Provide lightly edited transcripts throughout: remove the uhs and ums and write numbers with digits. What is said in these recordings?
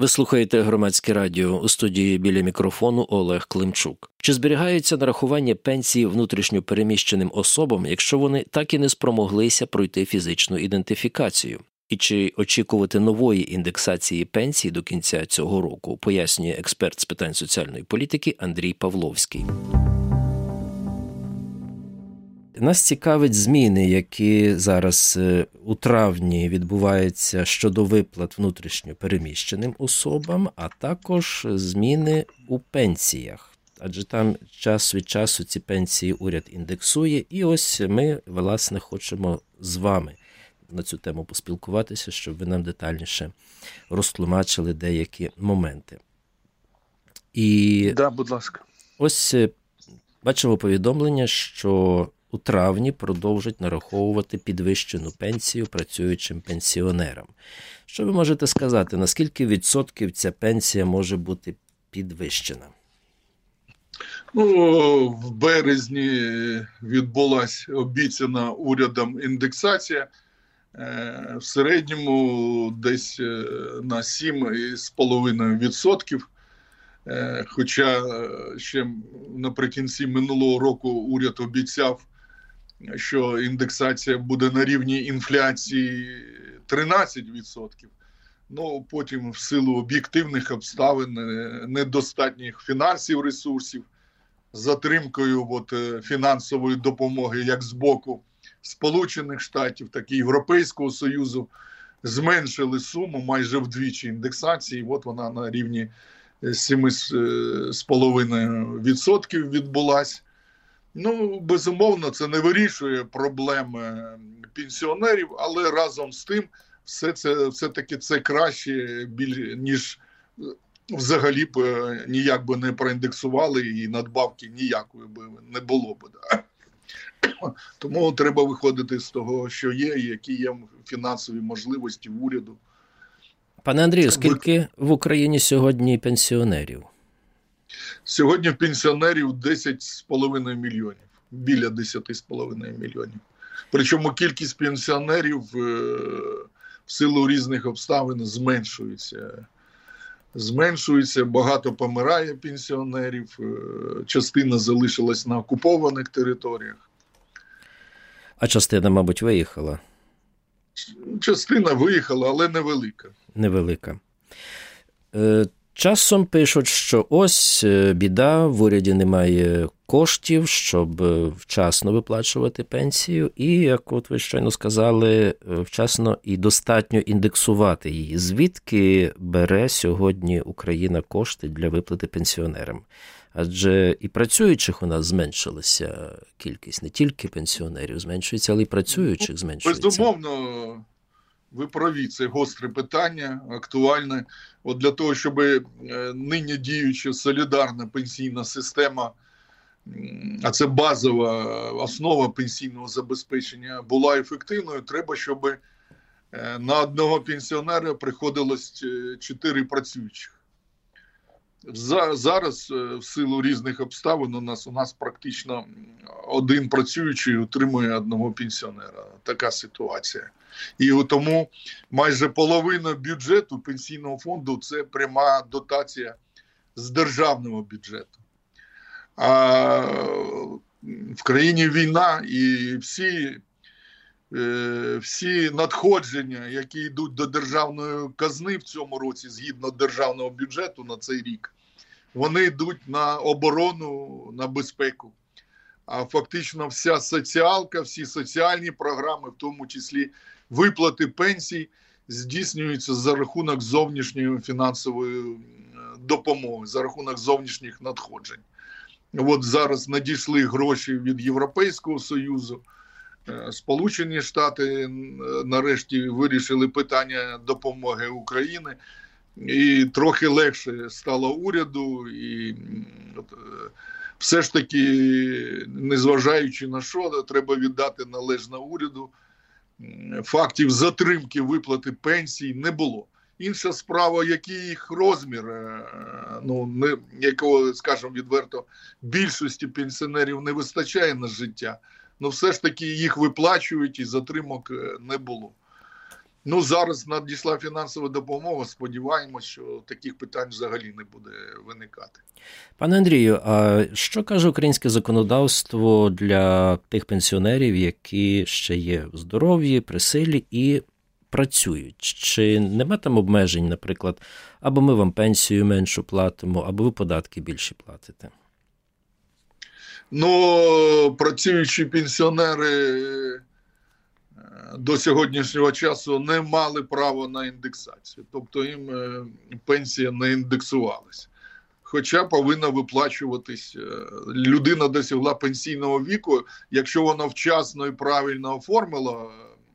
Ви слухаєте Громадське радіо. У студії біля мікрофону Олег Климчук. Чи зберігається нарахування пенсії внутрішньо переміщеним особам, якщо вони так і не спромоглися пройти фізичну ідентифікацію? І чи очікувати нової індексації пенсії до кінця цього року, пояснює експерт з питань соціальної політики Андрій Павловський. Нас цікавить зміни, які зараз у травні відбуваються щодо виплат внутрішньо переміщеним особам, а також зміни у пенсіях. Адже там час від часу ці пенсії уряд індексує. І ось ми, власне, хочемо з вами на цю тему поспілкуватися, щоб ви нам детальніше розтлумачили деякі моменти. Да, будь ласка. Ось бачимо повідомлення, що у травні продовжать нараховувати підвищену пенсію працюючим пенсіонерам. Що ви можете сказати, на скільки відсотків ця пенсія може бути підвищена? В березні відбулася обіцяна урядом індексація. В середньому десь на 7,5%. Хоча ще наприкінці минулого року уряд обіцяв, що індексація буде на рівні інфляції 13%. Потім в силу об'єктивних обставин, недостатніх фінансів, ресурсів, затримкою фінансової допомоги як з боку Сполучених Штатів, так і Європейського Союзу, зменшили суму майже вдвічі індексації. Вона на рівні 7,5% відбулась. Безумовно, це не вирішує проблеми пенсіонерів, але разом з тим все-таки це краще, ніж взагалі б ніяк би не проіндексували і надбавки ніякої би не було б. Тому треба виходити з того, що є, і які є фінансові можливості в уряду. Пане Андрію, скільки в Україні сьогодні пенсіонерів? Сьогодні в пенсіонерів 10,5 мільйонів. Біля 10,5 мільйонів. Причому кількість пенсіонерів в силу різних обставин зменшується. Багато помирає пенсіонерів. Частина залишилась на окупованих територіях. А частина, мабуть, виїхала? Частина виїхала, але невелика. Невелика. Часом пишуть, що ось біда, в уряді немає коштів, щоб вчасно виплачувати пенсію, і, як ви щойно сказали, вчасно і достатньо індексувати її. Звідки бере сьогодні Україна кошти для виплати пенсіонерам? Адже і працюючих у нас зменшилася кількість, не тільки пенсіонерів зменшується, але й працюючих зменшується. Безумовно, ви праві, це гостре питання, актуальне. Для того, щоб нині діюча солідарна пенсійна система, а це базова основа пенсійного забезпечення, була ефективною, треба, щоб на одного пенсіонера приходилось 4 працюючих. Зараз, в силу різних обставин, у нас практично один працюючий утримує одного пенсіонера. Така ситуація. І тому майже половина бюджету пенсійного фонду – це пряма дотація з державного бюджету. А в країні війна, і всі надходження, які йдуть до державної казни в цьому році, згідно державного бюджету на цей рік, вони йдуть на оборону, на безпеку. А фактично вся соціалка, всі соціальні програми, в тому числі виплати пенсій, здійснюються за рахунок зовнішньої фінансової допомоги, за рахунок зовнішніх надходжень. Зараз надійшли гроші від Європейського Союзу, Сполучені Штати нарешті вирішили питання допомоги Україні, і трохи легше стало уряду, і все ж таки, незважаючи на що, треба віддати належне уряду, фактів затримки виплати пенсій не було. Інша справа, який їх розмір, якого, скажімо відверто, більшості пенсіонерів не вистачає на життя, все ж таки їх виплачують і затримок не було. Ну, зараз надійшла фінансова допомога, сподіваємось, що таких питань взагалі не буде виникати. Пане Андрію, а що каже українське законодавство для тих пенсіонерів, які ще є в здоров'ї, при силі і працюють? Чи нема там обмежень, наприклад, або ми вам пенсію меншу платимо, або ви податки більші платите? Ну, працюючі пенсіонери до сьогоднішнього часу не мали права на індексацію. Тобто їм пенсія не індексувалася. Хоча повинна виплачуватись. Людина досягла пенсійного віку, якщо вона вчасно і правильно оформила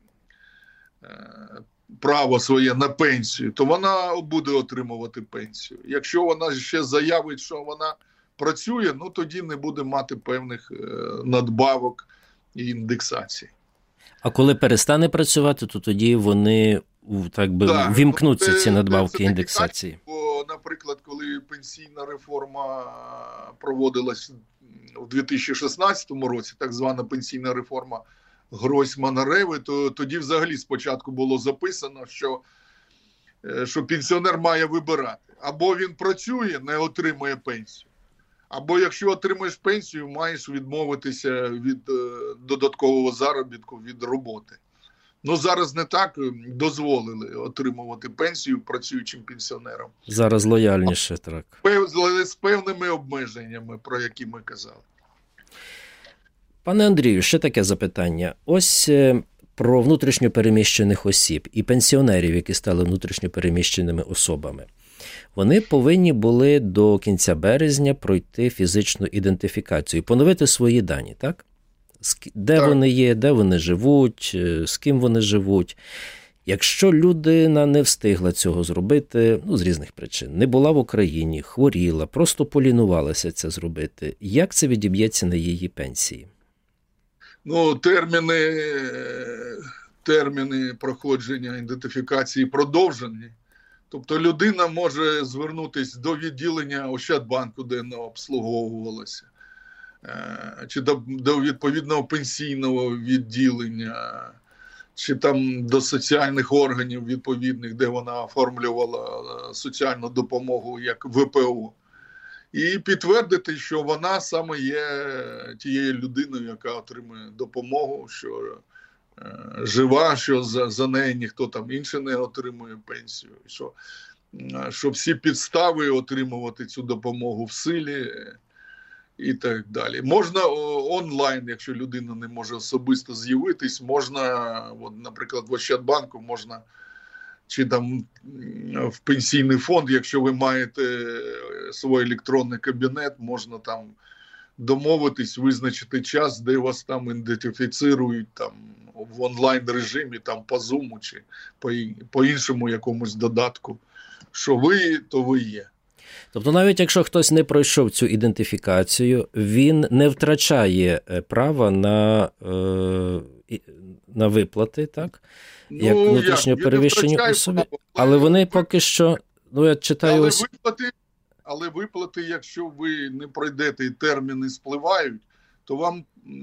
право своє на пенсію, то вона буде отримувати пенсію. Якщо вона ще заявить, що вона працює, ну тоді не буде мати певних надбавок і індексацій. А коли перестане працювати, то тоді вони так би вімкнуться, ці надбавки індексації. Бо, наприклад, коли пенсійна реформа проводилась у 2016 році, так звана пенсійна реформа Гройсмана-Реви, то тоді взагалі спочатку було записано, що пенсіонер має вибирати. Або він працює, не отримує пенсію, або якщо отримуєш пенсію, маєш відмовитися від додаткового заробітку, від роботи. Ну, зараз не так, дозволили отримувати пенсію працюючим пенсіонерам. Зараз лояльніше, так. З певними обмеженнями, про які ми казали. Пане Андрію, ще таке запитання. Ось про внутрішньо переміщених осіб і пенсіонерів, які стали внутрішньо переміщеними особами. Вони повинні були до кінця березня пройти фізичну ідентифікацію, поновити свої дані, так? Де вони є, де вони живуть, з ким вони живуть. Якщо людина не встигла цього зробити, з різних причин, не була в Україні, хворіла, просто полінувалася це зробити, як це відіб'ється на її пенсії? Ну, терміни проходження ідентифікації продовжені. Тобто людина може звернутися до відділення Ощадбанку, де вона обслуговувалася, чи до відповідного пенсійного відділення, чи там до соціальних органів відповідних, де вона оформлювала соціальну допомогу як ВПО. І підтвердити, що вона саме є тією людиною, яка отримує допомогу, що жива, що за неї ніхто там інший не отримує пенсію, що всі підстави отримувати цю допомогу в силі і так далі. Можна онлайн, якщо людина не може особисто з'явитись, можна, наприклад, в Ощадбанку можна, чи там в пенсійний фонд, якщо ви маєте свій електронний кабінет, можна там домовитись, визначити час, де вас там ідентифіцирують там в онлайн режимі, там по Zoom чи по іншому якомусь додатку, що ви, то ви є. Тобто навіть якщо хтось не пройшов цю ідентифікацію, він не втрачає права на виплати, так? Як внутрішньо переміщені особи. Але вони поки що, я читаю... Але виплати, якщо ви не пройдете і терміни спливають, то вам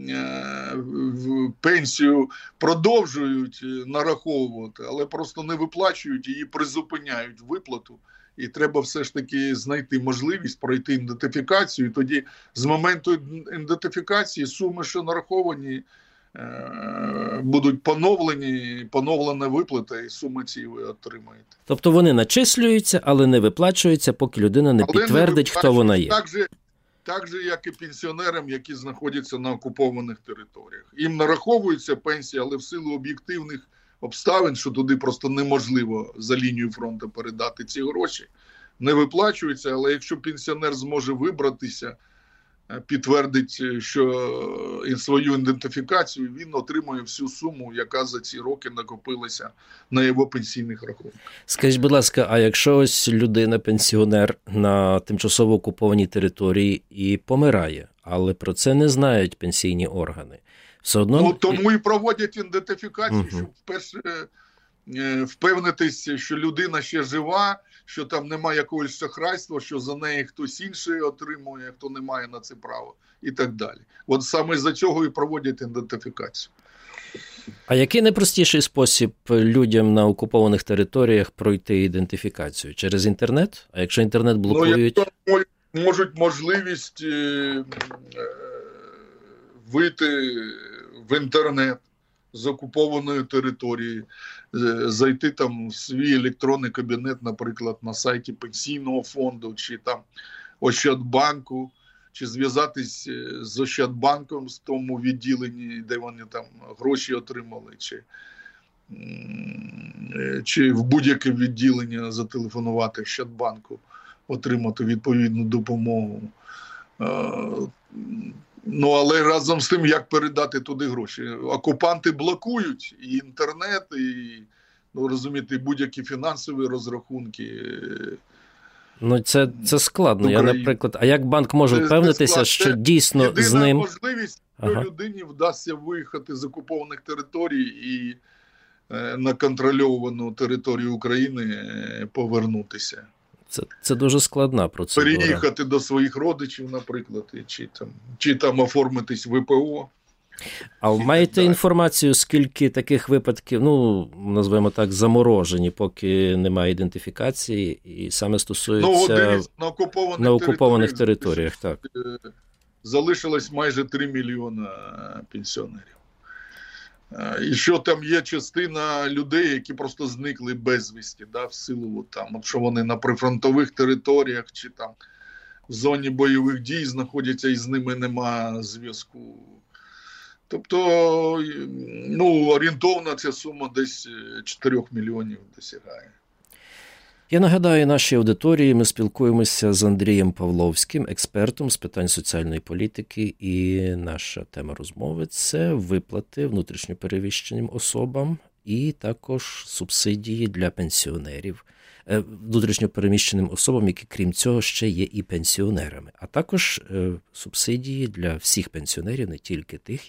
пенсію продовжують нараховувати, але просто не виплачують, її призупиняють виплату. І треба все ж таки знайти можливість пройти ідентифікацію. І тоді з моменту ідентифікації суми, що нараховані, будуть поновлена виплата, і суми ці ви отримаєте. Тобто вони начислюються, але не виплачуються, поки людина не підтвердить, хто вона є. Так же, як і пенсіонерам, які знаходяться на окупованих територіях. Їм нараховується пенсія, але в силу об'єктивних обставин, що туди просто неможливо за лінію фронту передати ці гроші, не виплачуються, але якщо пенсіонер зможе вибратися, підтвердить, що свою ідентифікацію, він отримує всю суму, яка за ці роки накопилася на його пенсійних рахунках. Скажіть, будь ласка, а якщо ось людина, пенсіонер на тимчасово окупованій території і помирає, але про це не знають пенсійні органи? Все одно... тому і проводять ідентифікацію, щоб вперше впевнитися, що людина ще жива, що там немає якогось шахрайства, що за неї хтось інший отримує, хто не має на це право і так далі. От саме за цього і проводять ідентифікацію. А який найпростіший спосіб людям на окупованих територіях пройти ідентифікацію? Через інтернет? А якщо інтернет блокують? Ну, якщо можуть можливість вийти в інтернет з окупованої території, зайти там в свій електронний кабінет, наприклад, на сайті Пенсійного фонду, чи там Ощадбанку, чи зв'язатись з Ощадбанком в тому відділенні, де вони там гроші отримали, чи в будь-яке відділення зателефонувати Ощадбанку, отримати відповідну допомогу. Ну, але разом з тим, як передати туди гроші? Окупанти блокують і інтернет, і, ну, розумієте, будь-які фінансові розрахунки. Ну, це складно. Я, наприклад, а як банк може впевнитися, що дійсно з ним... Єдина можливість, що людині вдасться виїхати з окупованих територій і на контрольовану територію України повернутися. Це дуже складна процедура. Переїхати до своїх родичів, наприклад, чи там оформитись в ВПО. А маєте інформацію, скільки таких випадків, ну, назвемо так, заморожені, поки немає ідентифікації, і саме стосується на окупованих територіях, так. Залишилось майже 3 мільйона пенсіонерів. І що там є частина людей, які просто зникли безвісті, да, в силу там, от що вони на прифронтових територіях чи там в зоні бойових дій знаходяться і з ними нема зв'язку. Тобто, ну, орієнтовно ця сума десь 4 мільйонів досягає. Я нагадаю нашій аудиторії, ми спілкуємося з Андрієм Павловським, експертом з питань соціальної політики, і наша тема розмови – це виплати внутрішньопереміщеним особам і також субсидії для пенсіонерів, внутрішньопереміщеним особам, які, крім цього, ще є і пенсіонерами, а також субсидії для всіх пенсіонерів, не тільки тих,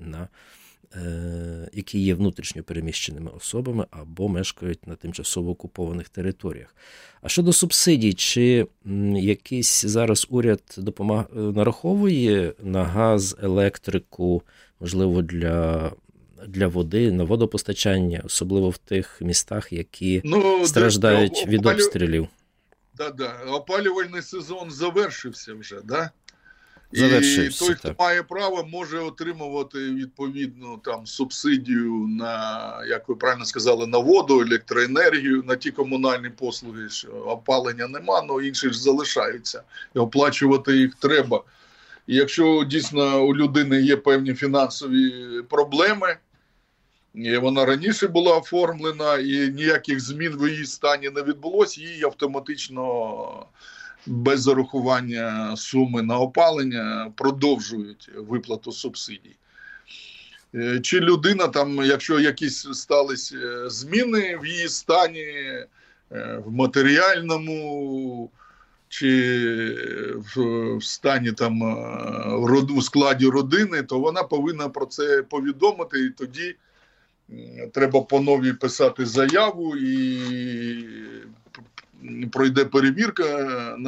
які є внутрішньо переміщеними особами або мешкають на тимчасово окупованих територіях. А щодо субсидій, чи якийсь зараз уряд нараховує на газ, електрику, можливо, для води, на водопостачання, особливо в тих містах, які страждають від обстрілів? Опалювальний сезон завершився вже, да? Завершився, і той, хто має право, може отримувати відповідну там субсидію на, як ви правильно сказали, на воду, електроенергію, на ті комунальні послуги, що опалення нема, але інші ж залишаються. І оплачувати їх треба. І якщо дійсно у людини є певні фінансові проблеми, і вона раніше була оформлена, і ніяких змін в її стані не відбулося, їй автоматично без зарахування суми на опалення продовжують виплату субсидій. Чи людина там, якщо якісь сталися зміни в її стані, в матеріальному, чи в стані там у складі родини, то вона повинна про це повідомити, і тоді треба по новій писати заяву, і пройде перевірка,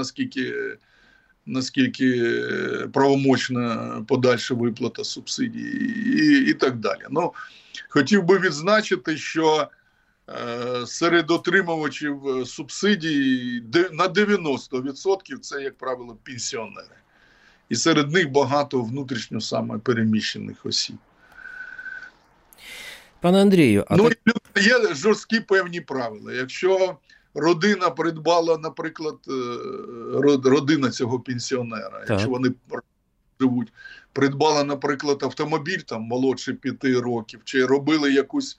наскільки правомочна подальша виплата субсидій і так далі. Ну, хотів би відзначити, що серед отримувачів субсидій на 90% це, як правило, пенсіонери. І серед них багато внутрішньо саме переміщених осіб. Пане Андрію, є жорсткі певні правила. Якщо родина придбала, наприклад, родина цього пенсіонера, так, якщо вони живуть, придбала, наприклад, автомобіль там молодше 5 років, чи робили якусь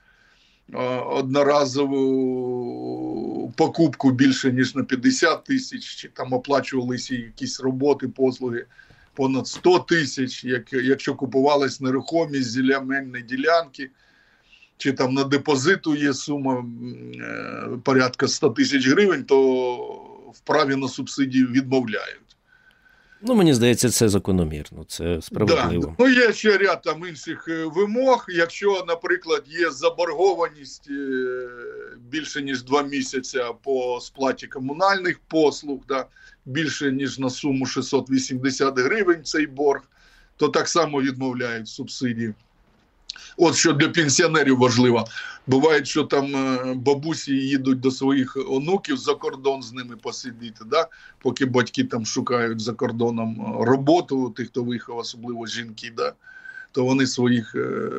одноразову покупку більше, ніж на 50 тисяч, чи там оплачувалися якісь роботи, послуги понад 100 тисяч, якщо купувалась нерухомість, земельні ділянки, чи там на депозиту є сума порядка 100 тисяч гривень, то вправі на субсидію відмовляють. Ну, мені здається, це закономірно, це справедливо. Да. Ну, є ще ряд там інших вимог. Якщо, наприклад, є заборгованість більше, ніж 2 місяці по сплаті комунальних послуг, да, більше, ніж на суму 680 гривень цей борг, то так само відмовляють субсидії. От що для пенсіонерів важливо. Буває, що там бабусі їдуть до своїх онуків за кордон з ними посидіти, да? Поки батьки там шукають за кордоном роботу, тих, хто виїхав, особливо жінки, да? То вони своїх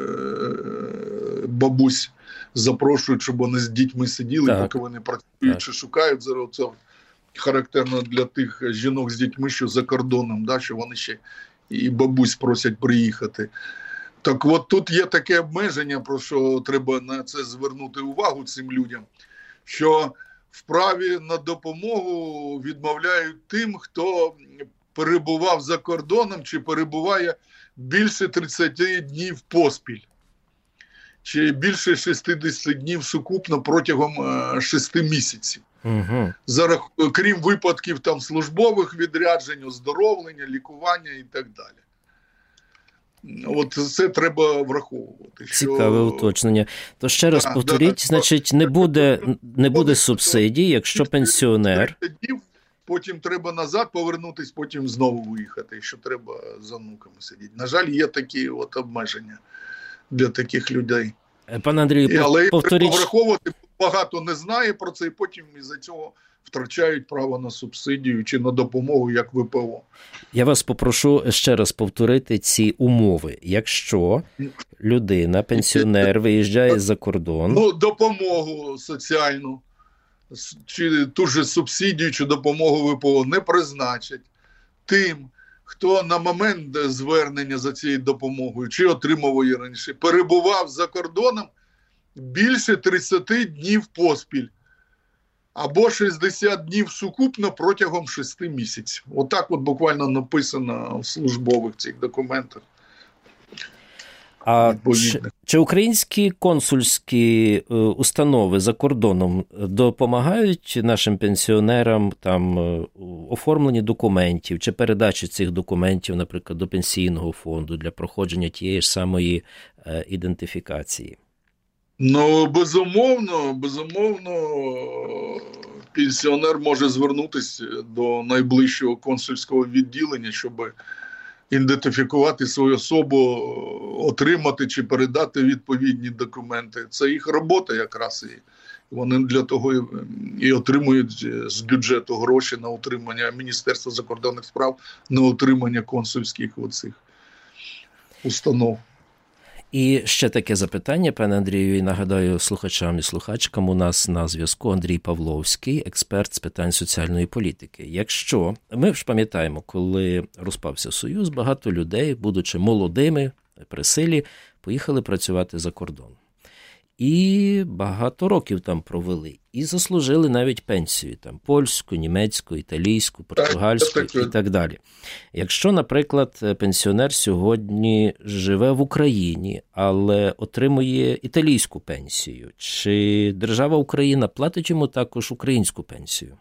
бабусь запрошують, щоб вони з дітьми сиділи, так, поки вони працюють чи шукають. Це характерно для тих жінок з дітьми, що за кордоном, да? Що вони ще і бабусь просять приїхати. Так от тут є таке обмеження, про що треба на це звернути увагу цим людям, що в праві на допомогу відмовляють тим, хто перебував за кордоном чи перебуває більше 30 днів поспіль, чи більше 60 днів сукупно протягом 6 місяців. Угу. Крім випадків там службових відряджень, оздоровлення, лікування і так далі. От це треба враховувати. Цікаве уточнення. То ще раз повторіть, значить, не буде субсидій, якщо пенсіонер... Потім треба назад повернутися, потім знову виїхати, якщо треба за внуками сидіти. На жаль, є такі от обмеження для таких людей. Пане Андрію, але треба враховувати, багато не знає про це, і потім із-за цього втрачають право на субсидію чи на допомогу, як ВПО. Я вас попрошу ще раз повторити ці умови. Якщо людина, пенсіонер, виїжджає за кордон... Ну, допомогу соціальну, чи ту ж субсидію, чи допомогу ВПО не призначать тим, хто на момент звернення за цією допомогою, чи отримав її раніше, перебував за кордоном більше 30 днів поспіль, або 60 днів сукупно протягом 6 місяців. Отак от буквально написано в службових цих документах. А чи українські консульські установи за кордоном допомагають нашим пенсіонерам там оформленні документів чи передачі цих документів, наприклад, до пенсійного фонду для проходження тієї ж самої ідентифікації? Ну, безумовно, пенсіонер може звернутися до найближчого консульського відділення, щоб ідентифікувати свою особу, отримати чи передати відповідні документи. Це їх робота якраз, і вони для того і отримують з бюджету гроші на утримання Міністерства закордонних справ, на утримання консульських оцих установ. І ще таке запитання, пане Андрію, і нагадаю слухачам і слухачкам, у нас на зв'язку Андрій Павловський, експерт з питань соціальної політики. Якщо, ми ж пам'ятаємо, коли розпався Союз, багато людей, будучи молодими, при силі, поїхали працювати за кордон. І багато років там провели. І заслужили навіть пенсію, там, польську, німецьку, італійську, португальську і так далі. Якщо, наприклад, пенсіонер сьогодні живе в Україні, але отримує італійську пенсію, чи держава Україна платить йому також українську пенсію?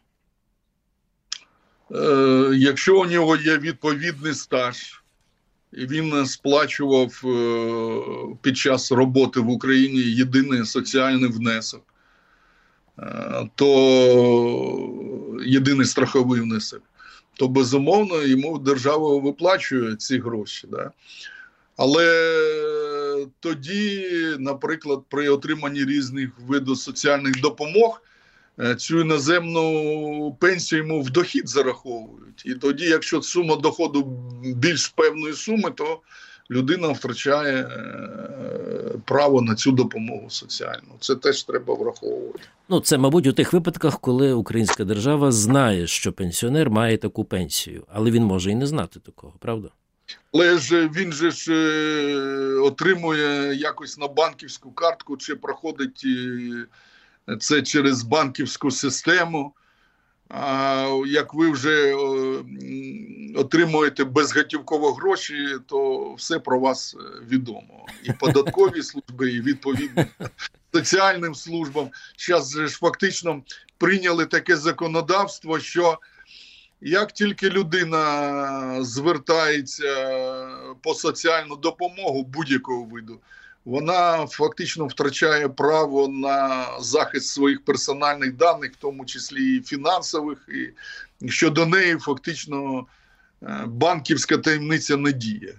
Якщо у нього є відповідний стаж, і він сплачував під час роботи в Україні єдиний соціальний внесок, то єдиний страховий внесок, то безумовно йому держава виплачує ці гроші. Да? Але тоді, наприклад, при отриманні різних видів соціальних допомог, цю іноземну пенсію йому в дохід зараховують. І тоді, якщо сума доходу більш певної суми, то людина втрачає право на цю допомогу соціальну. Це теж треба враховувати. Ну, це, мабуть, у тих випадках, коли українська держава знає, що пенсіонер має таку пенсію. Але він може і не знати такого, правда? Але ж він же ж отримує якось на банківську картку, чи проходить це через банківську систему. А як ви вже отримуєте безготівково гроші, то все про вас відомо. І податкові служби, і відповідно соціальним службам. Зараз же ж фактично прийняли таке законодавство, що як тільки людина звертається по соціальну допомогу будь-якого виду, вона фактично втрачає право на захист своїх персональних даних, в тому числі і фінансових, і щодо неї фактично банківська таємниця не діє.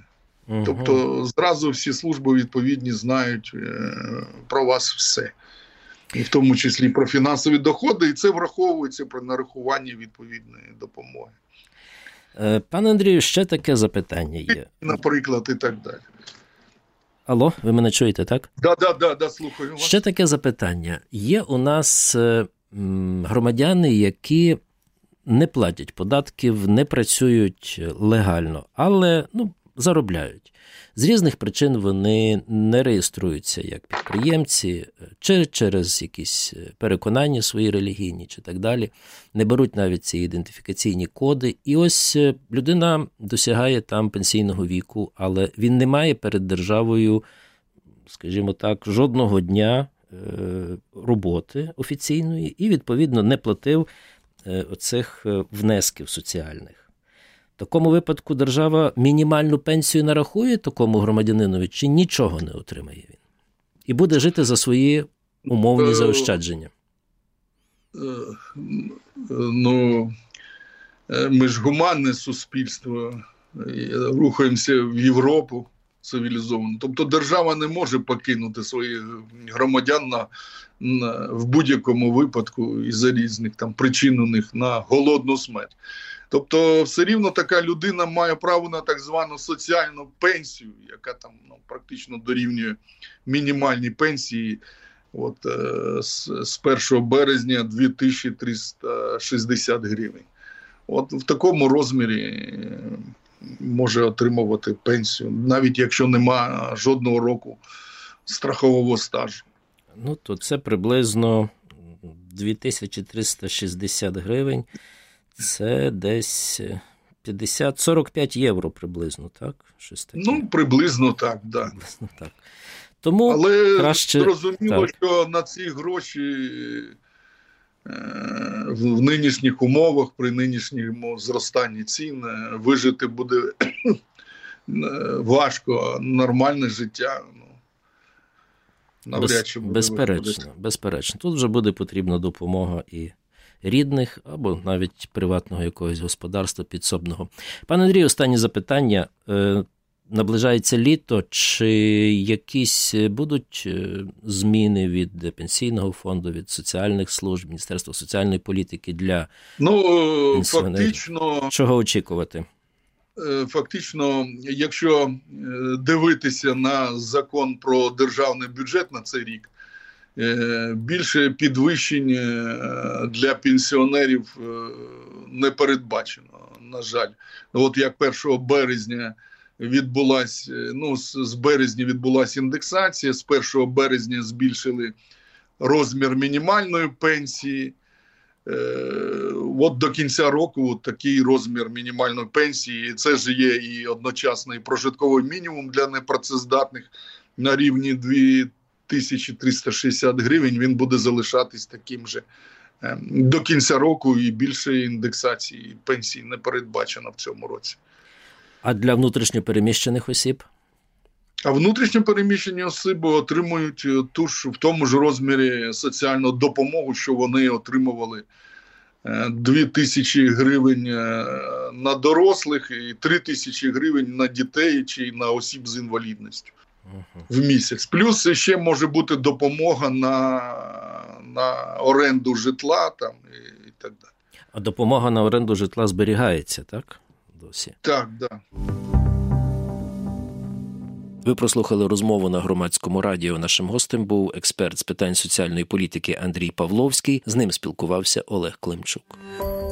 Тобто зразу всі служби відповідні знають про вас все. І в тому числі про фінансові доходи, і це враховується при нарахуванні відповідної допомоги. Пане Андрію, ще таке запитання є. Наприклад, і так далі. Алло, ви мене чуєте, так? Да, слухаю вас. Ще таке запитання. Є у нас громадяни, які не платять податків, не працюють легально, але заробляють. З різних причин вони не реєструються як підприємці, чи через якісь переконання свої релігійні, чи так далі. Не беруть навіть ці ідентифікаційні коди. І ось людина досягає там пенсійного віку, але він не має перед державою, скажімо так, жодного дня роботи офіційної і, відповідно, не платив оцих внесків соціальних. В такому випадку держава мінімальну пенсію нарахує такому громадянинові, чи нічого не отримає він? І буде жити за свої умовні заощадження? Ми ж гуманне суспільство, рухаємося в Європу цивілізовану. Тобто держава не може покинути своїх громадян в будь-якому випадку із-за різних причин у них на голодну смерть. Тобто все рівно така людина має право на так звану соціальну пенсію, яка практично дорівнює мінімальній пенсії з 1 березня 2360 гривень. В такому розмірі може отримувати пенсію, навіть якщо нема жодного року страхового стажу. То це приблизно 2360 гривень. Це десь 50-45 євро приблизно, так? Щось таке. Приблизно так, да. Приблизно так. Тому але краще... зрозуміло, що на ці гроші в нинішніх умовах, при нинішньому зростанні цін, вижити буде важко, нормальне життя навряд чи буде. Безперечно. Тут вже буде потрібна допомога і рідних, або навіть приватного якогось господарства підсобного. Пане Андрію, останнє запитання. Наближається літо, чи якісь будуть зміни від Пенсійного фонду, від соціальних служб, Міністерства соціальної політики для пенсіонерів? Фактично... Чого очікувати? Фактично, якщо дивитися на закон про державний бюджет на цей рік, більше підвищень для пенсіонерів не передбачено, на жаль. Як 1 березня з березня відбулася індексація, з 1 березня збільшили розмір мінімальної пенсії. До кінця року такий розмір мінімальної пенсії, це ж є і одночасний прожитковий мінімум для непрацездатних на рівні 2360 гривень, він буде залишатись таким же до кінця року, і більше індексації пенсій не передбачено в цьому році. А для внутрішньопереміщених осіб? А внутрішньопереміщені особи отримують в тому ж розмірі соціальну допомогу, що вони отримували 2000 гривень на дорослих і 3000 гривень на дітей чи на осіб з інвалідністю в місяць. Плюс ще може бути допомога на оренду житла і так далі. А допомога на оренду житла зберігається, так? Досі? Так, да. Ви прослухали розмову на Громадському радіо. Нашим гостем був експерт з питань соціальної політики Андрій Павловський. З ним спілкувався Олег Климчук.